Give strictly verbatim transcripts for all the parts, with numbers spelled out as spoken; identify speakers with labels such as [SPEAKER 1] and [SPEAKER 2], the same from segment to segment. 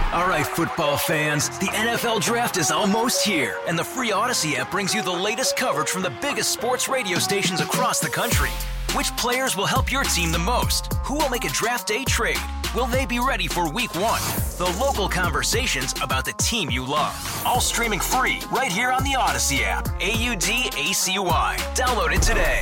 [SPEAKER 1] All right, football fans, the N F L Draft is almost here, and the free Odyssey app brings you the latest coverage from the biggest sports radio stations across the country. Which players will help your team the most? Who will make a draft day trade? Will they be ready for week one? The local conversations about the team you love. All streaming free right here on the Odyssey app. A U D A C Y. Download it today.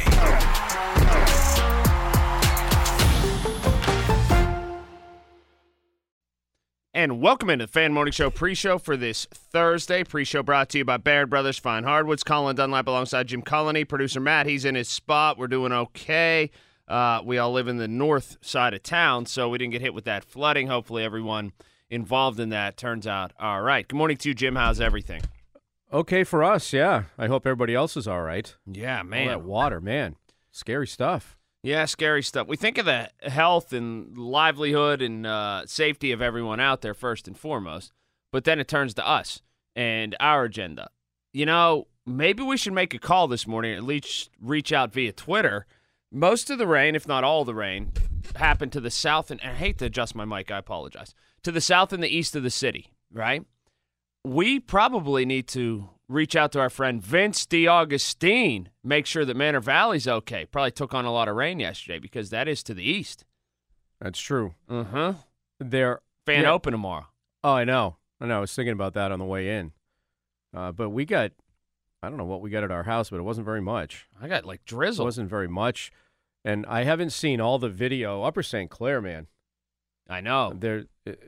[SPEAKER 2] And welcome into the Fan Morning Show pre-show for this Thursday. Pre-show brought to you by Baird Brothers Fine Hardwoods. Colin Dunlap alongside Jim Colony. Producer Matt, he's in his spot. We're doing okay. Uh, we all live in the north side of town, so we didn't get hit with that flooding. Hopefully everyone involved in that turns out all right. Good morning to you, Jim. How's everything?
[SPEAKER 3] Okay for us, yeah. I hope everybody else is all right.
[SPEAKER 2] Yeah, man.
[SPEAKER 3] All that water, man. Scary stuff.
[SPEAKER 2] Yeah, scary stuff. We think of the health and livelihood and uh, safety of everyone out there first and foremost, but then it turns to us and our agenda. You know, maybe we should make a call this morning, at least reach out via Twitter. Most of the rain, if not all the rain, happened to the south, and I hate to adjust my mic, I apologize, to the south and the east of the city, right? We probably need to reach out to our friend Vince DeAugustine, make sure that Manor Valley's okay. Probably took on a lot of rain yesterday because that is to the east.
[SPEAKER 3] That's true.
[SPEAKER 2] Uh-huh.
[SPEAKER 3] They're
[SPEAKER 2] Fan
[SPEAKER 3] yeah.
[SPEAKER 2] open tomorrow.
[SPEAKER 3] Oh, I know. I know. I was thinking about that on the way in. Uh, but we got, I don't know what we got at our house, but it wasn't very much.
[SPEAKER 2] I got like drizzle.
[SPEAKER 3] It wasn't very much. And I haven't seen all the video. Upper Saint Clair, man.
[SPEAKER 2] I know.
[SPEAKER 3] They're,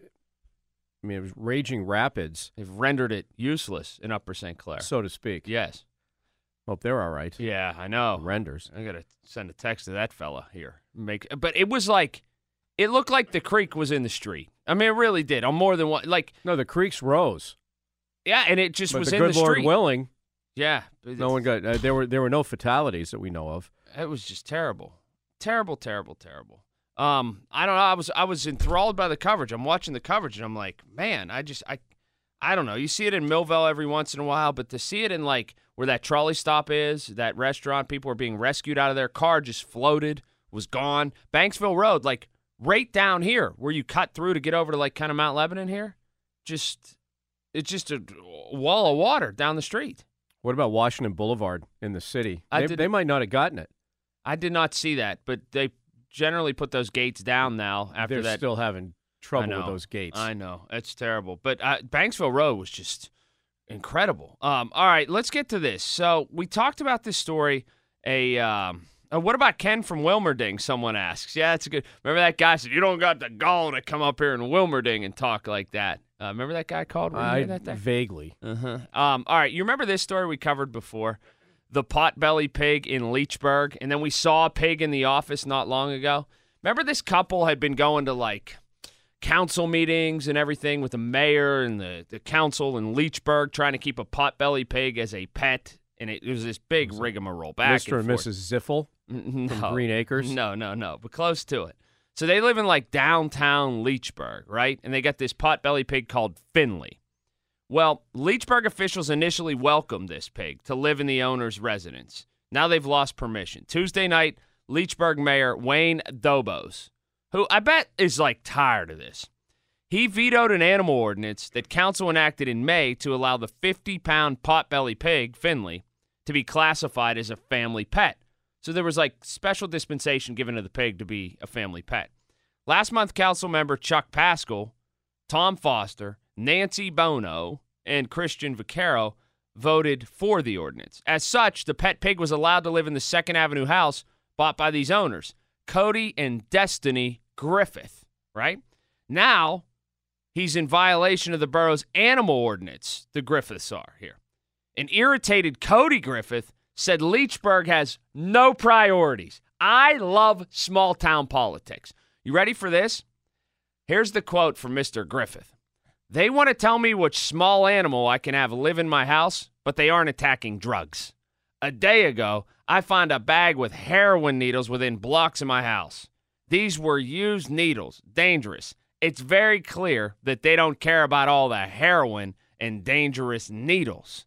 [SPEAKER 3] I mean, it was raging rapids.
[SPEAKER 2] They've rendered it useless in Upper Saint Clair.
[SPEAKER 3] So to speak.
[SPEAKER 2] Yes.
[SPEAKER 3] Hope they're all right.
[SPEAKER 2] Yeah, I know.
[SPEAKER 3] Renders.
[SPEAKER 2] I got to send a text to that fella here. Make, But it was like, it looked like the creek was in the street. I mean, it really did. On more than one. Like,
[SPEAKER 3] no, the creeks rose.
[SPEAKER 2] Yeah, and it just
[SPEAKER 3] but
[SPEAKER 2] was
[SPEAKER 3] the
[SPEAKER 2] in
[SPEAKER 3] good
[SPEAKER 2] the
[SPEAKER 3] Lord
[SPEAKER 2] street.
[SPEAKER 3] willing.
[SPEAKER 2] Yeah.
[SPEAKER 3] No one got, uh, there were there were no fatalities that we know of.
[SPEAKER 2] It was just terrible. Terrible, terrible, terrible. Um, I don't know. I was I was enthralled by the coverage. I'm watching the coverage, and I'm like, man, I just I, I don't know. You see it in Millville every once in a while, but to see it in like where that trolley stop is, that restaurant, people were being rescued out of their car, just floated, was gone. Banksville Road, like right down here, where you cut through to get over to like kind of Mount Lebanon here, just it's just a wall of water down the street.
[SPEAKER 3] What about Washington Boulevard in the city?
[SPEAKER 2] I
[SPEAKER 3] They,
[SPEAKER 2] did,
[SPEAKER 3] they might not have gotten it.
[SPEAKER 2] I did not see that, but they generally put those gates down now after
[SPEAKER 3] They're
[SPEAKER 2] that.
[SPEAKER 3] still having trouble with those gates.
[SPEAKER 2] I know. It's terrible. But uh, Banksville Road was just incredible. Um, all right, let's get to this. So we talked about this story. A um, uh, What about Ken from Wilmerding, someone asks. Yeah, that's a good. Remember that guy said, you don't got the gall to come up here in Wilmerding and talk like that. Uh, remember that guy called? Were you
[SPEAKER 3] I
[SPEAKER 2] hear that thing?
[SPEAKER 3] vaguely.
[SPEAKER 2] Uh-huh. Um, all right, you remember this story we covered before? The potbelly pig in Leechburg, and then we saw a pig in the office not long ago. Remember this couple had been going to, like, council meetings and everything with the mayor and the, the council in Leechburg trying to keep a potbelly pig as a pet, and it, it was this big rigmarole back
[SPEAKER 3] Mister
[SPEAKER 2] and
[SPEAKER 3] and
[SPEAKER 2] forth.
[SPEAKER 3] Missus Ziffel
[SPEAKER 2] No,
[SPEAKER 3] from Green Acres?
[SPEAKER 2] No, no, no, but close to it. So they live in, like, downtown Leechburg, right? And they got this potbelly pig called Finley. Well, Leechburg officials initially welcomed this pig to live in the owner's residence. Now they've lost permission. Tuesday night, Leechburg Mayor Wayne Dobos, who I bet is like tired of this, he vetoed an animal ordinance that council enacted in May to allow the fifty-pound potbelly pig, Finley, to be classified as a family pet. So there was like special dispensation given to the pig to be a family pet. Last month, council member Chuck Pascal, Tom Foster, Nancy Bono, and Christian Vaccaro voted for the ordinance. As such, the pet pig was allowed to live in the Second Avenue house bought by these owners, Cody and Destiny Griffith, right? Now, he's in violation of the borough's animal ordinance, the Griffiths are here. An irritated Cody Griffith said Leechburg has no priorities. I love small-town politics. You ready for this? Here's the quote from Mister Griffith. They want to tell me which small animal I can have live in my house, but they aren't attacking drugs. A day ago, I found a bag with heroin needles within blocks of my house. These were used needles, dangerous. It's very clear that they don't care about all the heroin and dangerous needles.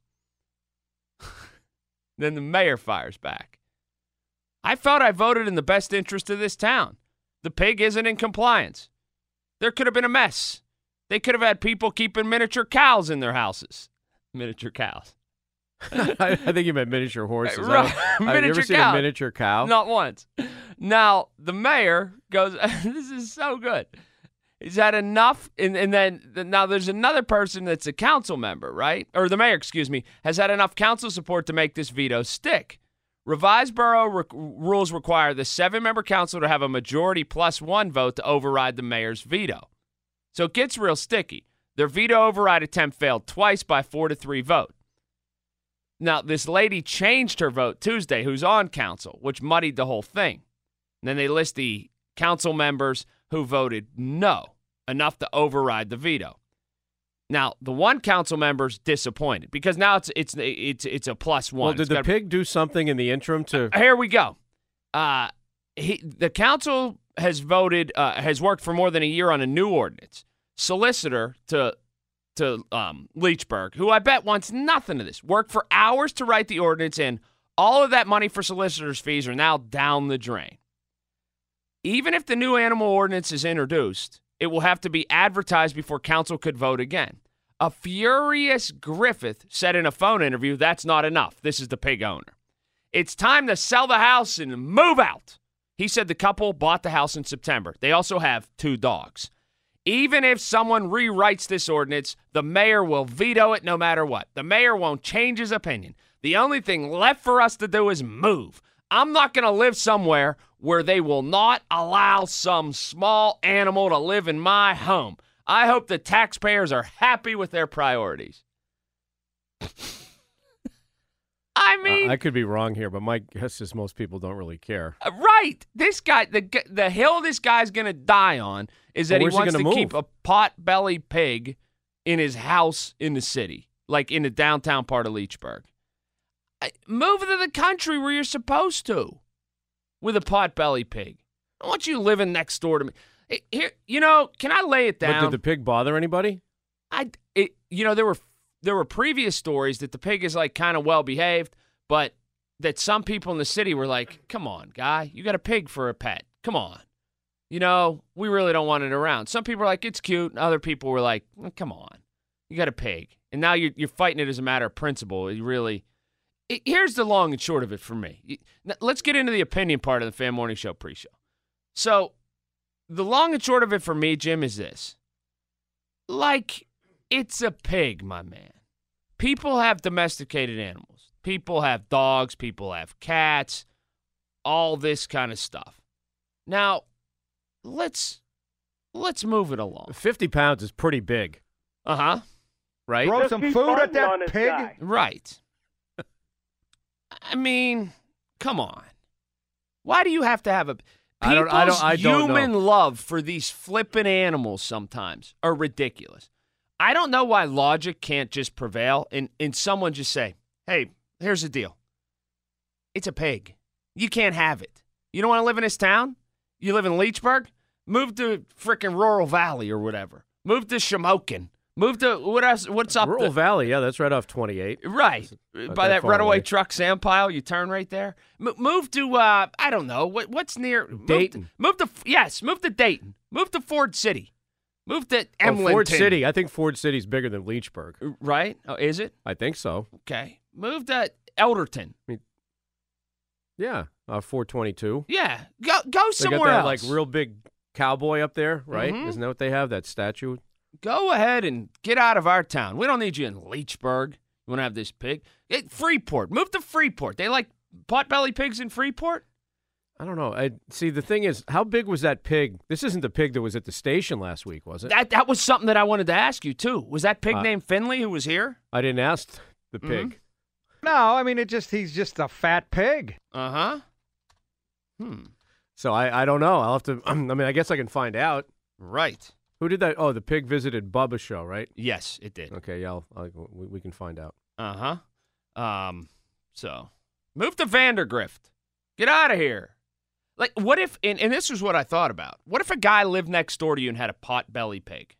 [SPEAKER 2] Then the mayor fires back. I felt I voted in the best interest of this town. The pig isn't in compliance. There could have been a mess. They could have had people keeping miniature cows in their houses. Miniature cows.
[SPEAKER 3] I, I think you meant miniature horses.
[SPEAKER 2] Right.
[SPEAKER 3] Have you
[SPEAKER 2] Miniature
[SPEAKER 3] ever seen
[SPEAKER 2] cow.
[SPEAKER 3] a miniature cow?
[SPEAKER 2] Not once. Now, the mayor goes, this is so good. He's had enough, and, and then now there's another person that's a council member, right? Or the mayor, excuse me, has had enough council support to make this veto stick. Revised borough re- rules require the seven-member council to have a majority plus one vote to override the mayor's veto. So it gets real sticky. Their veto override attempt failed twice by four to three vote. Now, this lady changed her vote Tuesday, who's on council, which muddied the whole thing. And then they list the council members who voted no, enough to override the veto. Now, the one council member's disappointed because now it's it's it's it's a plus one.
[SPEAKER 3] Well, did
[SPEAKER 2] It's
[SPEAKER 3] the
[SPEAKER 2] gotta,
[SPEAKER 3] pig do something in the interim to?
[SPEAKER 2] Here we go. Uh, he, the council has voted, uh, has worked for more than a year on a new ordinance. Solicitor to to um, Leechburg, who I bet wants nothing of this, worked for hours to write the ordinance, and all of that money for solicitors' fees are now down the drain. Even if the new animal ordinance is introduced, it will have to be advertised before council could vote again. A furious Griffith said in a phone interview, that's not enough. This is the pig owner. It's time to sell the house and move out. He said the couple bought the house in September. They also have two dogs. Even if someone rewrites this ordinance, the mayor will veto it no matter what. The mayor won't change his opinion. The only thing left for us to do is move. I'm not going to live somewhere where they will not allow some small animal to live in my home. I hope the taxpayers are happy with their priorities. I mean,
[SPEAKER 3] uh, I could be wrong here, but my guess is most people don't really care.
[SPEAKER 2] Uh, right. This guy, the the hill this guy's going to die on is that
[SPEAKER 3] well,
[SPEAKER 2] he wants
[SPEAKER 3] he
[SPEAKER 2] to
[SPEAKER 3] move?
[SPEAKER 2] keep a pot-belly pig in his house in the city, like in the downtown part of Leechburg. I, move to the country where you're supposed to with a pot-belly pig. I want you living next door to me. Hey, here, you know, can I lay it down?
[SPEAKER 3] But did the pig bother anybody?
[SPEAKER 2] I, it, you know, there were there were previous stories that the pig is like kind of well behaved, but that some people in the city were like, "Come on, guy, you got a pig for a pet. Come on, you know, we really don't want it around." Some people were like, "It's cute," and other people were like, oh, "Come on, you got a pig," and now you're you're fighting it as a matter of principle. You really. It, here's the long and short of it for me. Let's get into the opinion part of the Fan Morning Show pre-show. So, the long and short of it for me, Jim, is this. Like, it's a pig, my man. People have domesticated animals. People have dogs. People have cats. All this kind of stuff. Now, let's let's move it along.
[SPEAKER 3] fifty pounds is pretty big.
[SPEAKER 2] Uh-huh. Right?
[SPEAKER 4] Throw some food at that pig.
[SPEAKER 5] Guy.
[SPEAKER 2] Right. I mean, come on. Why do you have to have a...
[SPEAKER 3] I don't- I don't- I don't know.
[SPEAKER 2] human love for these flippin' animals sometimes are ridiculous. I don't know why logic can't just prevail and, and someone just say, hey, here's the deal. It's a pig. You can't have it. You don't want to live in this town? You live in Leechburg? Move to frickin' Rural Valley or whatever. Move to Shamokin. Move to, what else, what's up?
[SPEAKER 3] Rural
[SPEAKER 2] the,
[SPEAKER 3] Valley, yeah, that's right off twenty-eight.
[SPEAKER 2] Right.
[SPEAKER 3] Not
[SPEAKER 2] By
[SPEAKER 3] that
[SPEAKER 2] that
[SPEAKER 3] far
[SPEAKER 2] runaway
[SPEAKER 3] away.
[SPEAKER 2] truck sand pile, you turn right there. M- move to, uh, I don't know, what, what's near? move
[SPEAKER 3] Dayton.
[SPEAKER 2] to- Move to, yes, move to Dayton. Move to Ford City. Move to
[SPEAKER 3] Oh,
[SPEAKER 2] Emlenton.
[SPEAKER 3] Ford City. I think Ford City's bigger than Leechburg.
[SPEAKER 2] Right? Oh, is it?
[SPEAKER 3] I think so.
[SPEAKER 2] Okay. Move to Elderton.
[SPEAKER 3] Yeah, uh, four twenty-two.
[SPEAKER 2] Yeah. Go go
[SPEAKER 3] They
[SPEAKER 2] somewhere
[SPEAKER 3] got that
[SPEAKER 2] else.
[SPEAKER 3] like real big cowboy up there, right?
[SPEAKER 2] Mhm.
[SPEAKER 3] Isn't that what they have? That statue.
[SPEAKER 2] Go ahead and get out of our town. We don't need you in Leechburg. You want to have this pig? It, Freeport. Move to Freeport. They like potbelly pigs in Freeport?
[SPEAKER 3] I don't know. I see. The thing is, how big was that pig? This isn't the pig that was at the station last week, was it?
[SPEAKER 2] That that was something that I wanted to ask you, too. Was that pig
[SPEAKER 3] Uh,
[SPEAKER 2] named Finley who was here?
[SPEAKER 3] I didn't ask the pig.
[SPEAKER 4] No, I mean it just he's just a fat pig.
[SPEAKER 2] Uh-huh. Hmm.
[SPEAKER 3] So I, I don't know. I'll have to. I mean, I guess I can find out.
[SPEAKER 2] Right.
[SPEAKER 3] Who did that? Oh, the pig visited Bubba's show, right?
[SPEAKER 2] Yes, it did.
[SPEAKER 3] Okay, yeah, I'll, I'll, we, we can find out.
[SPEAKER 2] Uh-huh. Um, so, move to Vandergrift. Get out of here. Like, what if, and, and this was what I thought about, what if a guy lived next door to you and had a pot-belly pig?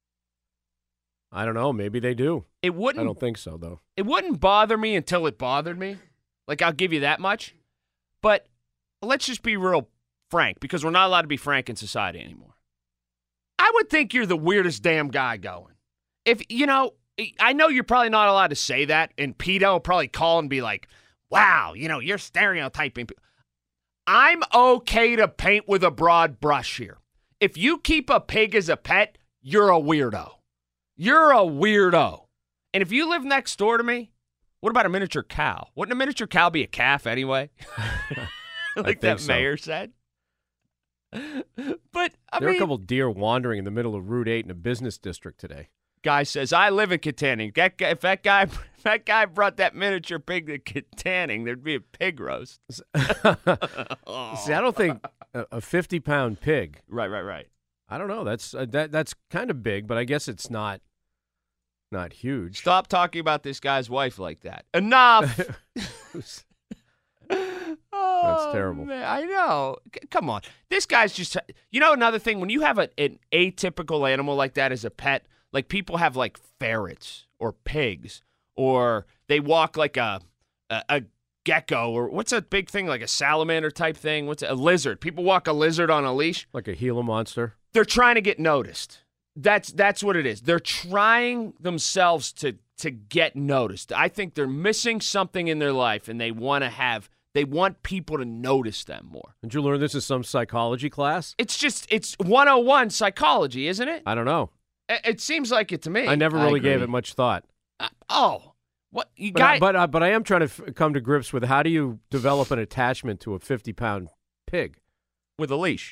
[SPEAKER 3] I don't know. Maybe they do.
[SPEAKER 2] It
[SPEAKER 3] I
[SPEAKER 2] wouldn't,
[SPEAKER 3] don't think so, though.
[SPEAKER 2] it wouldn't bother me until it bothered me. Like, I'll give you that much. But let's just be real frank, because we're not allowed to be frank in society anymore. I I would think you're the weirdest damn guy going. If, you know, I know you're probably not allowed to say that, and Pete will probably call and be like, wow, you know, you're stereotyping. I'm okay to paint with a broad brush here. If you keep a pig as a pet, you're a weirdo. You're a weirdo. And if you live next door to me, what about a miniature cow? Wouldn't a miniature cow be a calf anyway? Like that
[SPEAKER 3] so.
[SPEAKER 2] mayor said. But, I
[SPEAKER 3] there
[SPEAKER 2] mean,
[SPEAKER 3] are a couple deer wandering in the middle of Route eight in a business district today.
[SPEAKER 2] Guy says, I live in Katanning. That guy, if that guy if that guy brought that miniature pig to Katanning, there'd be a pig roast.
[SPEAKER 3] oh. See, I don't think a fifty-pound pig.
[SPEAKER 2] Right, right, right.
[SPEAKER 3] I don't know. That's uh, that that's kind of big, but I guess it's not not huge.
[SPEAKER 2] Stop talking about this guy's wife like that. Enough.
[SPEAKER 3] That's terrible.
[SPEAKER 2] Oh, man, I know. C- come on. This guy's just, you know, another thing, when you have a, an atypical animal like that as a pet, like people have like ferrets or pigs, or they walk like a, a, a gecko, or what's a big thing, like a salamander type thing? What's a, a lizard? People walk a lizard on a leash.
[SPEAKER 3] Like a Gila monster.
[SPEAKER 2] They're trying to get noticed. That's that's what it is. They're trying themselves to to get noticed. I think they're missing something in their life, and they want to have, they want people to notice them more.
[SPEAKER 3] Did you learn this in some psychology class?
[SPEAKER 2] It's just, it's one oh one psychology, isn't it?
[SPEAKER 3] I don't know.
[SPEAKER 2] It, it seems like it to me.
[SPEAKER 3] I never really
[SPEAKER 2] I
[SPEAKER 3] gave it much thought.
[SPEAKER 2] Uh, oh, what you
[SPEAKER 3] But
[SPEAKER 2] got?
[SPEAKER 3] I, but I, but I am trying to f- come to grips with how do you develop an attachment to a fifty-pound pig?
[SPEAKER 2] With a leash.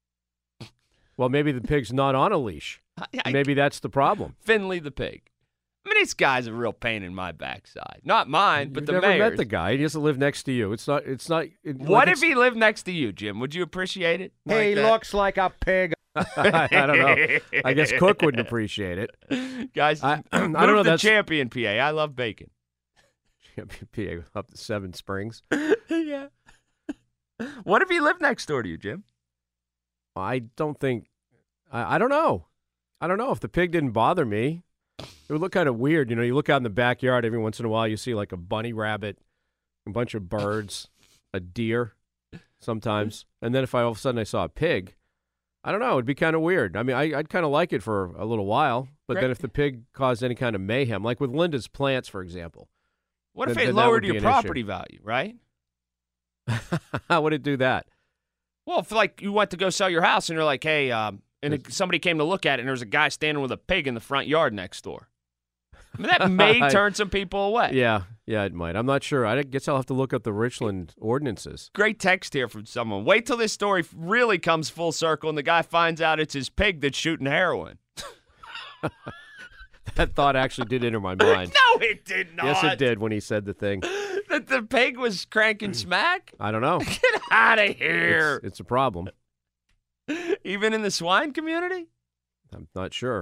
[SPEAKER 3] Well, maybe the pig's not on a leash.
[SPEAKER 2] I, I,
[SPEAKER 3] Maybe that's the problem.
[SPEAKER 2] Finley the pig. I mean, this guy's a real pain in my backside. Not mine, but
[SPEAKER 3] You've
[SPEAKER 2] the
[SPEAKER 3] never
[SPEAKER 2] mayor's.
[SPEAKER 3] met the guy. He doesn't live next to you. It's not. It's not. It,
[SPEAKER 2] What
[SPEAKER 3] like
[SPEAKER 2] if
[SPEAKER 3] it's-
[SPEAKER 2] he lived next to you, Jim? Would you appreciate it?
[SPEAKER 4] He
[SPEAKER 2] Like that?
[SPEAKER 4] looks like a pig.
[SPEAKER 3] I don't know. I guess Cook wouldn't appreciate it.
[SPEAKER 2] Guys,
[SPEAKER 3] I- I
[SPEAKER 2] move
[SPEAKER 3] don't know,
[SPEAKER 2] the
[SPEAKER 3] that's-
[SPEAKER 2] champion, P A. I love bacon.
[SPEAKER 3] P A up to Seven Springs.
[SPEAKER 2] Yeah. What if he lived next door to you, Jim?
[SPEAKER 3] I don't think. I, I don't know. I don't know if the pig didn't bother me. It would look kind of weird, you know. You look out in the backyard every once in a while, you see like a bunny rabbit, a bunch of birds, a deer, sometimes, and then if I all of a sudden I saw a pig, I don't know. It'd be kind of weird. I mean, I, I'd kind of like it for a little while, but
[SPEAKER 2] Great.
[SPEAKER 3] then if the pig caused any kind of mayhem, like with Linda's plants, for example,
[SPEAKER 2] What if
[SPEAKER 3] Then-
[SPEAKER 2] it
[SPEAKER 3] then that
[SPEAKER 2] lowered
[SPEAKER 3] would be
[SPEAKER 2] your
[SPEAKER 3] an
[SPEAKER 2] property
[SPEAKER 3] issue.
[SPEAKER 2] value, right?
[SPEAKER 3] how would it do that?
[SPEAKER 2] Well, if like you went to go sell your house and you're like, hey, um, and it, somebody came to look at it and there was a guy standing with a pig in the front yard next door. I mean, that may turn some people away.
[SPEAKER 3] Yeah, yeah, it might. I'm not sure. I guess I'll have to look up the Richland ordinances.
[SPEAKER 2] Great text here from someone. Wait till this story really comes full circle and the guy finds out it's his pig that's shooting heroin.
[SPEAKER 3] That thought actually did enter my mind.
[SPEAKER 2] No, it did not.
[SPEAKER 3] Yes, it did when he said the thing.
[SPEAKER 2] That the pig was cranking smack?
[SPEAKER 3] I don't know.
[SPEAKER 2] Get out of here.
[SPEAKER 3] It's, it's a problem.
[SPEAKER 2] Even in the swine community?
[SPEAKER 3] I'm not sure.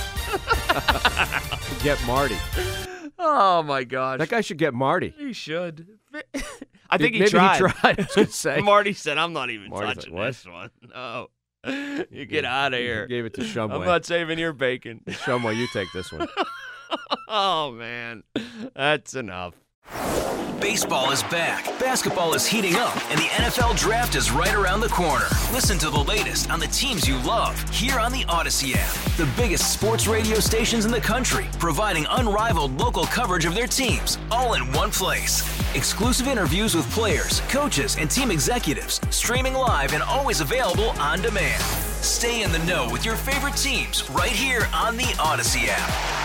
[SPEAKER 3] Get Marty.
[SPEAKER 2] Oh, my gosh.
[SPEAKER 3] That guy should get Marty.
[SPEAKER 2] He should. I think he
[SPEAKER 3] Maybe
[SPEAKER 2] tried.
[SPEAKER 3] he tried. I was gonna say.
[SPEAKER 2] Marty said, I'm not even
[SPEAKER 3] Marty's
[SPEAKER 2] touching
[SPEAKER 3] like, what?
[SPEAKER 2] this one. No. You get out of here.
[SPEAKER 3] Gave it to
[SPEAKER 2] I'm
[SPEAKER 3] Shumway.
[SPEAKER 2] not saving your bacon.
[SPEAKER 3] Shumway, you take this one.
[SPEAKER 2] Oh, man. That's enough.
[SPEAKER 1] Baseball is back, basketball is heating up, and the N F L Draft is right around the corner. Listen to the latest on the teams you love here on the Odyssey app. The biggest sports radio stations in the country, providing unrivaled local coverage of their teams, all in one place. Exclusive interviews with players, coaches, and team executives, streaming live and always available on demand. Stay in the know with your favorite teams right here on the Odyssey app.